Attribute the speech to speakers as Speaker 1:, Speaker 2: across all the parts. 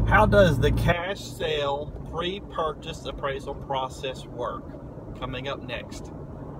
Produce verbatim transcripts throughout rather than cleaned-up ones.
Speaker 1: How does the cash sale pre-purchase appraisal process work? Coming up next.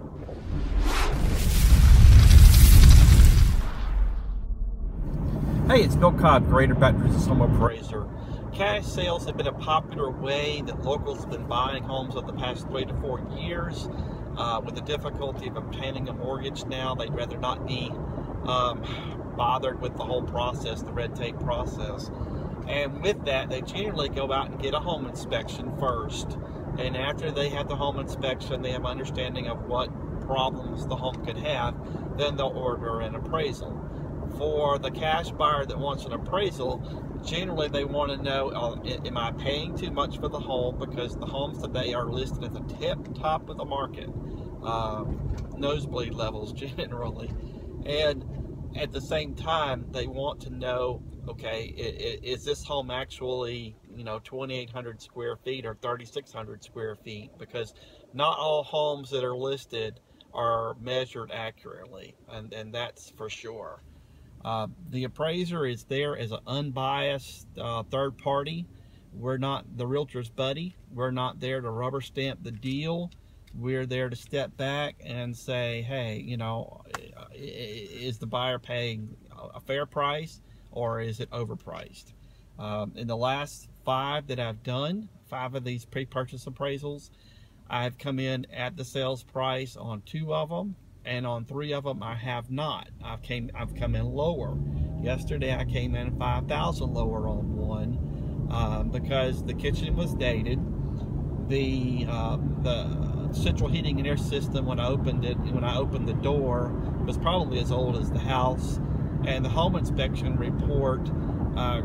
Speaker 1: Hey, it's Bill Cobb, Greater Baton Rouge Home Appraiser. Cash sales have been a popular way that locals have been buying homes over the past three to four years. Uh, with the difficulty of obtaining a mortgage now, they'd rather not be um, bothered with the whole process, the red tape process. And with that, they generally go out and get a home inspection first. And after they have the home inspection, they have an understanding of what problems the home could have, then they'll order an appraisal. For the cash buyer that wants an appraisal, generally they want to know, uh, am I paying too much for the home? Because the homes today are listed at the tip top of the market, uh, nosebleed levels generally. And at the same time, they want to know, okay, is this home actually, you know, twenty-eight hundred square feet or thirty-six hundred square feet? Because not all homes that are listed are measured accurately, and, and that's for sure. Uh, the appraiser is there as an unbiased uh, third party. We're not the realtor's buddy. We're not there to rubber stamp the deal. We're there to step back and say, hey, you know, is the buyer paying a fair price or is it overpriced? Um, in the last five that I've done, five of these pre-purchase appraisals, I've come in at the sales price on two of them. And on three of them, I have not. I've came. I've come in lower. Yesterday, I came in five thousand lower on one um, because the kitchen was dated. The uh, the central heating and air system, when I opened it, when I opened the door, was probably as old as the house. And the home inspection report, uh,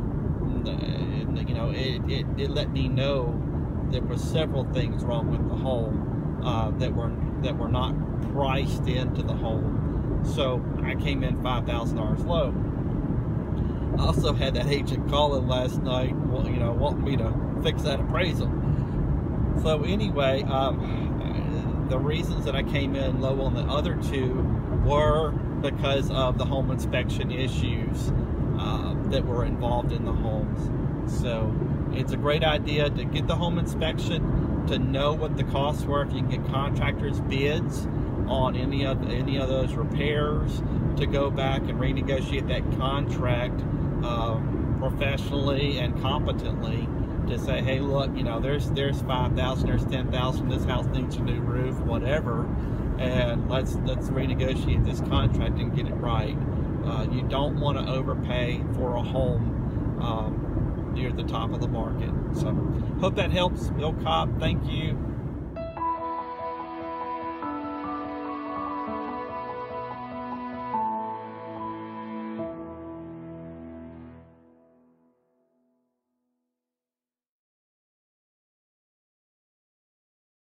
Speaker 1: you know, it, it it let me know there were several things wrong with the home uh, that were that were not priced into the home. So I came in five thousand dollars low. I also had that agent calling last night, well, you know, wanting me to fix that appraisal. So anyway, um, the reasons that I came in low on the other two were because of the home inspection issues uh, that were involved in the homes. So it's a great idea to get the home inspection, to know what the costs were, if you can get contractors' bids on any of any of those repairs, to go back and renegotiate that contract uh, professionally and competently, to say, hey, look, you know, there's there's five thousand, there's ten thousand, this house needs a new roof, whatever, and let's let's renegotiate this contract and get it right. Uh, you don't want to overpay for a home um, near the top of the market. So hope that helps. Bill Cobb, thank you.